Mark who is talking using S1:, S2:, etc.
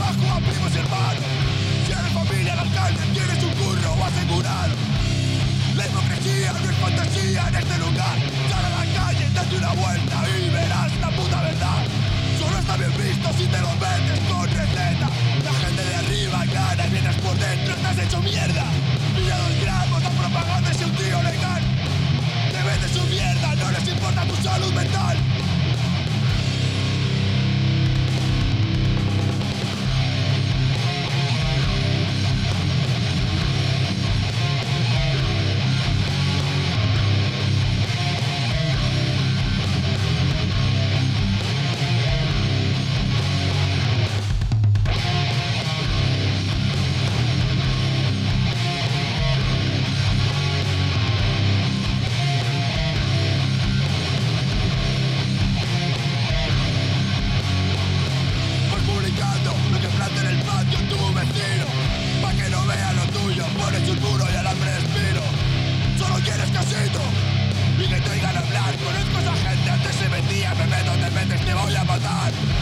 S1: trabajo a primos y hermanos. Si eres familia, el alcalde tienes un curro asegurado. La hipocresía no es fantasía en este lugar. Sal a la calle, date una vuelta y verás la puta verdad. Solo está bien visto si te lo metes con receta. La gente de arriba gana y vienes por dentro, estás hecho mierda. Pilla 2 gramos, la propaganda es un tío legal. Te venden su mierda, no les importa tu salud mental. Pones un muro y alambre de espino. Solo quieres casito y que te oigan hablar. Conozco a esa gente, antes se metía. Me meto, te metes, te voy a matar.